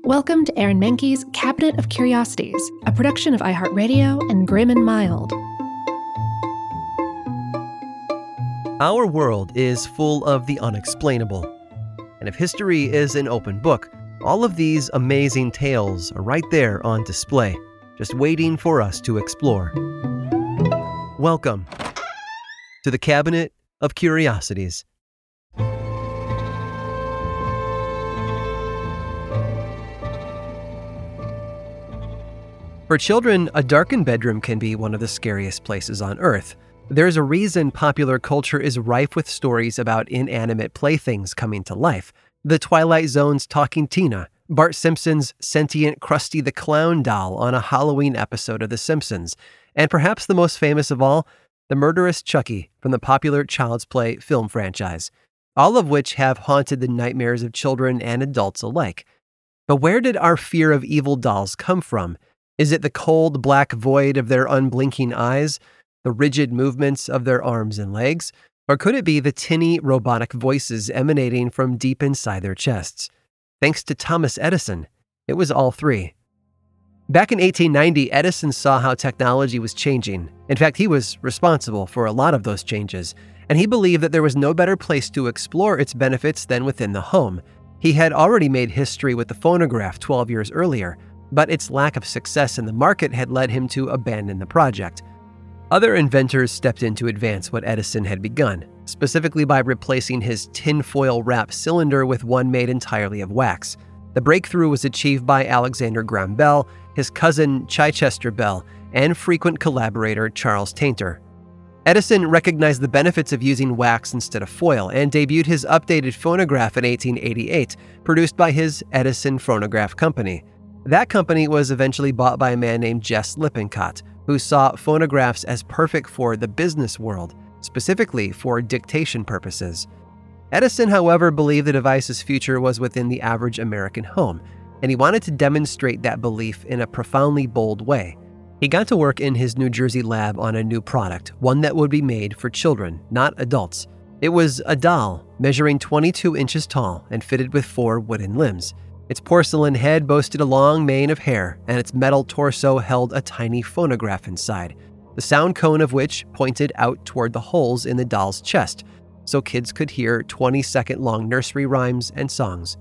Welcome to Aaron Mahnke's Cabinet of Curiosities, a production of iHeartRadio and Grim and Mild. Our world is full of the unexplainable. And if history is an open book, all of these amazing tales are right there on display, just waiting for us to explore. Welcome to the Cabinet of Curiosities. For children, a darkened bedroom can be one of the scariest places on Earth. There's a reason popular culture is rife with stories about inanimate playthings coming to life. The Twilight Zone's Talking Tina, Bart Simpson's sentient Krusty the Clown doll on a Halloween episode of The Simpsons, and perhaps the most famous of all, the murderous Chucky from the popular Child's Play film franchise, all of which have haunted the nightmares of children and adults alike. But where did our fear of evil dolls come from? Is it the cold black void of their unblinking eyes, the rigid movements of their arms and legs, or could it be the tinny robotic voices emanating from deep inside their chests? Thanks to Thomas Edison, it was all three. Back in 1890, Edison saw how technology was changing. In fact, he was responsible for a lot of those changes, and he believed that there was no better place to explore its benefits than within the home. He had already made history with the phonograph 12 years earlier, but its lack of success in the market had led him to abandon the project. Other inventors stepped in to advance what Edison had begun, specifically by replacing his tinfoil wrap cylinder with one made entirely of wax. The breakthrough was achieved by Alexander Graham Bell, his cousin Chichester Bell, and frequent collaborator Charles Tainter. Edison recognized the benefits of using wax instead of foil and debuted his updated phonograph in 1888, produced by his Edison Phonograph Company. That company was eventually bought by a man named Jess Lippincott, who saw phonographs as perfect for the business world, specifically for dictation purposes. Edison, however, believed the device's future was within the average American home, and he wanted to demonstrate that belief in a profoundly bold way. He got to work in his New Jersey lab on a new product, one that would be made for children, not adults. It was a doll, measuring 22 inches tall and fitted with 4 wooden limbs. Its porcelain head boasted a long mane of hair, and its metal torso held a tiny phonograph inside, the sound cone of which pointed out toward the holes in the doll's chest, so kids could hear 20-second-long nursery rhymes and songs.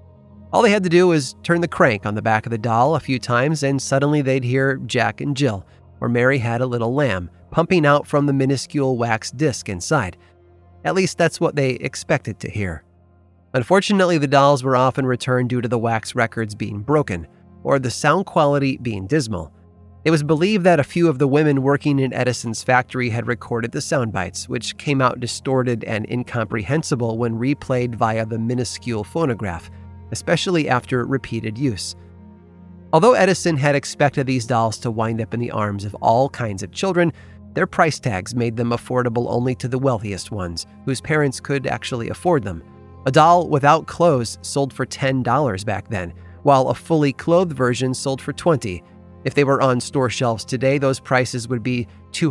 All they had to do was turn the crank on the back of the doll a few times, and suddenly they'd hear Jack and Jill, or Mary Had a Little Lamb, pumping out from the minuscule wax disc inside. At least that's what they expected to hear. Unfortunately, the dolls were often returned due to the wax records being broken, or the sound quality being dismal. It was believed that a few of the women working in Edison's factory had recorded the sound bites, which came out distorted and incomprehensible when replayed via the minuscule phonograph, especially after repeated use. Although Edison had expected these dolls to wind up in the arms of all kinds of children, their price tags made them affordable only to the wealthiest ones, whose parents could actually afford them. A doll without clothes sold for $10 back then, while a fully clothed version sold for $20. If they were on store shelves today, those prices would be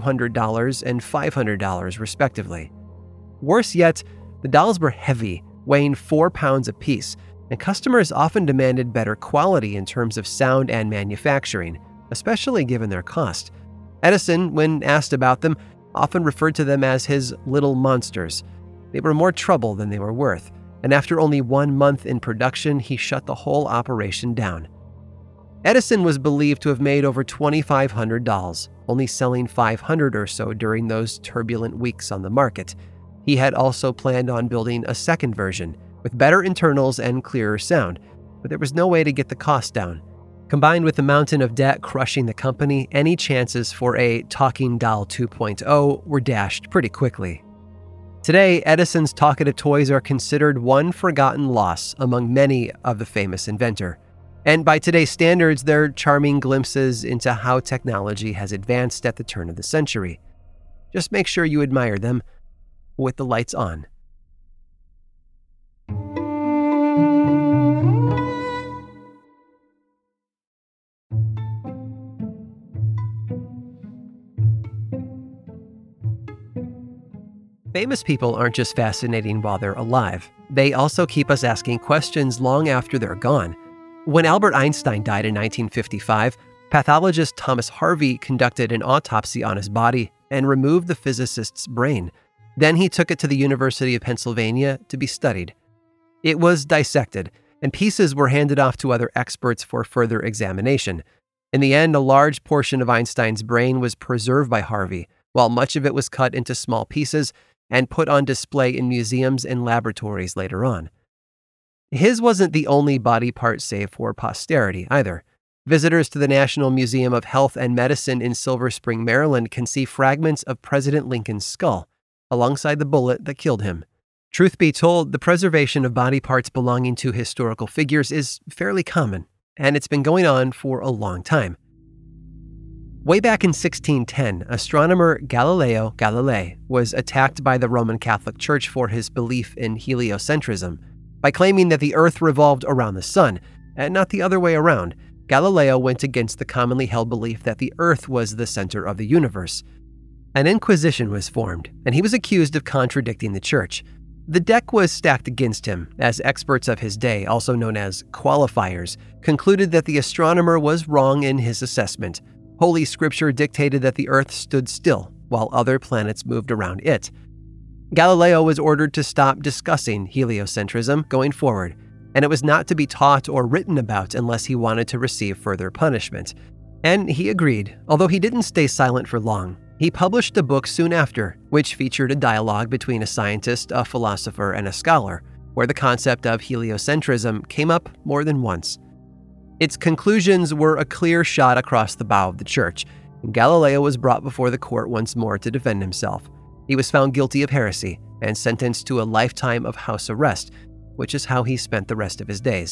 $200 and $500 respectively. Worse yet, the dolls were heavy, weighing 4 pounds apiece, and customers often demanded better quality in terms of sound and manufacturing, especially given their cost. Edison, when asked about them, often referred to them as his little monsters. They were more trouble than they were worth, and after only 1 month in production, he shut the whole operation down. Edison was believed to have made over 2,500 dolls, only selling 500 or so during those turbulent weeks on the market. He had also planned on building a second version, with better internals and clearer sound, but there was no way to get the cost down. Combined with the mountain of debt crushing the company, any chances for a Talking Doll 2.0 were dashed pretty quickly. Today, Edison's talkative toys are considered one forgotten loss among many of the famous inventor. And by today's standards, they're charming glimpses into how technology has advanced at the turn of the century. Just make sure you admire them with the lights on. Famous people aren't just fascinating while they're alive. They also keep us asking questions long after they're gone. When Albert Einstein died in 1955, pathologist Thomas Harvey conducted an autopsy on his body and removed the physicist's brain. Then he took it to the University of Pennsylvania to be studied. It was dissected, and pieces were handed off to other experts for further examination. In the end, a large portion of Einstein's brain was preserved by Harvey, while much of it was cut into small pieces and put on display in museums and laboratories later on. His wasn't the only body part saved for posterity, either. Visitors to the National Museum of Health and Medicine in Silver Spring, Maryland can see fragments of President Lincoln's skull, alongside the bullet that killed him. Truth be told, the preservation of body parts belonging to historical figures is fairly common, and it's been going on for a long time. Way back in 1610, astronomer Galileo Galilei was attacked by the Roman Catholic Church for his belief in heliocentrism. By claiming that the Earth revolved around the sun, and not the other way around, Galileo went against the commonly held belief that the Earth was the center of the universe. An inquisition was formed, and he was accused of contradicting the Church. The deck was stacked against him, as experts of his day, also known as qualifiers, concluded that the astronomer was wrong in his assessment. Holy Scripture dictated that the Earth stood still, while other planets moved around it. Galileo was ordered to stop discussing heliocentrism going forward, and it was not to be taught or written about unless he wanted to receive further punishment. And he agreed, although he didn't stay silent for long. He published a book soon after, which featured a dialogue between a scientist, a philosopher, and a scholar, where the concept of heliocentrism came up more than once. Its conclusions were a clear shot across the bow of the Church, and Galileo was brought before the court once more to defend himself. He was found guilty of heresy and sentenced to a lifetime of house arrest, which is how he spent the rest of his days.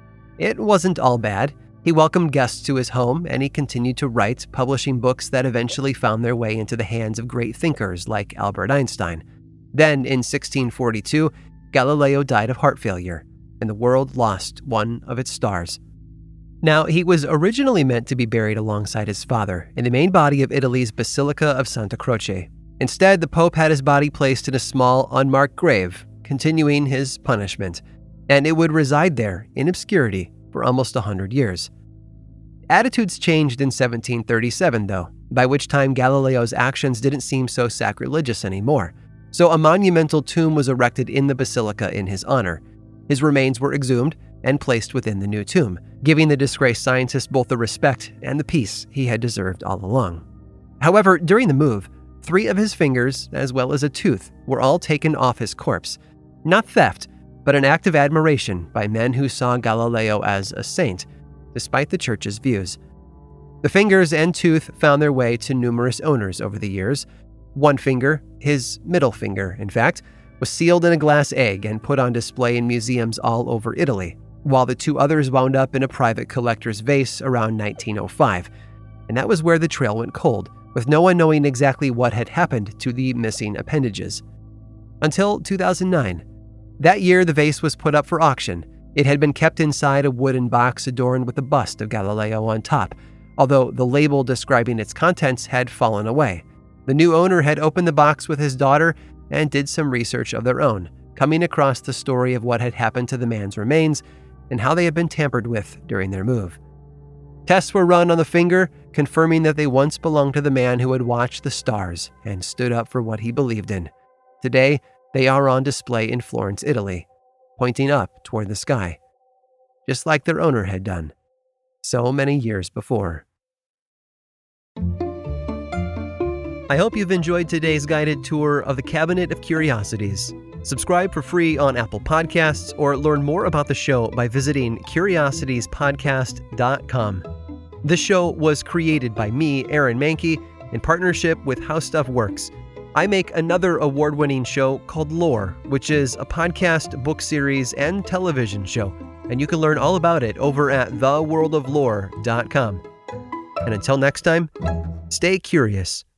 It wasn't all bad. He welcomed guests to his home, and he continued to write, publishing books that eventually found their way into the hands of great thinkers like Albert Einstein. Then, in 1642, Galileo died of heart failure, and the world lost one of its stars. Now, he was originally meant to be buried alongside his father in the main body of Italy's Basilica of Santa Croce. Instead, the Pope had his body placed in a small, unmarked grave, continuing his punishment, and it would reside there in obscurity for almost 100 years. Attitudes changed in 1737, though, by which time Galileo's actions didn't seem so sacrilegious anymore, so a monumental tomb was erected in the basilica in his honor. His remains were exhumed and placed within the new tomb, giving the disgraced scientist both the respect and the peace he had deserved all along. However, during the move, 3 of his fingers, as well as a tooth, were all taken off his corpse. Not theft, but an act of admiration by men who saw Galileo as a saint, despite the Church's views. The fingers and tooth found their way to numerous owners over the years. One finger, his middle finger, in fact, was sealed in a glass egg and put on display in museums all over Italy, while the 2 others wound up in a private collector's vase around 1905. And that was where the trail went cold, with no one knowing exactly what had happened to the missing appendages. Until 2009. That year, the vase was put up for auction. It had been kept inside a wooden box adorned with a bust of Galileo on top, although the label describing its contents had fallen away. The new owner had opened the box with his daughter and did some research of their own, coming across the story of what had happened to the man's remains and how they had been tampered with during their move. Tests were run on the finger, confirming that they once belonged to the man who had watched the stars and stood up for what he believed in. Today, they are on display in Florence, Italy, pointing up toward the sky, just like their owner had done so many years before. I hope you've enjoyed today's guided tour of the Cabinet of Curiosities. Subscribe for free on Apple Podcasts or learn more about the show by visiting curiositiespodcast.com. This show was created by me, Aaron Mahnke, in partnership with How Stuff Works. I make another award-winning show called Lore, which is a podcast, book series, and television show, and you can learn all about it over at theworldoflore.com. And until next time, stay curious.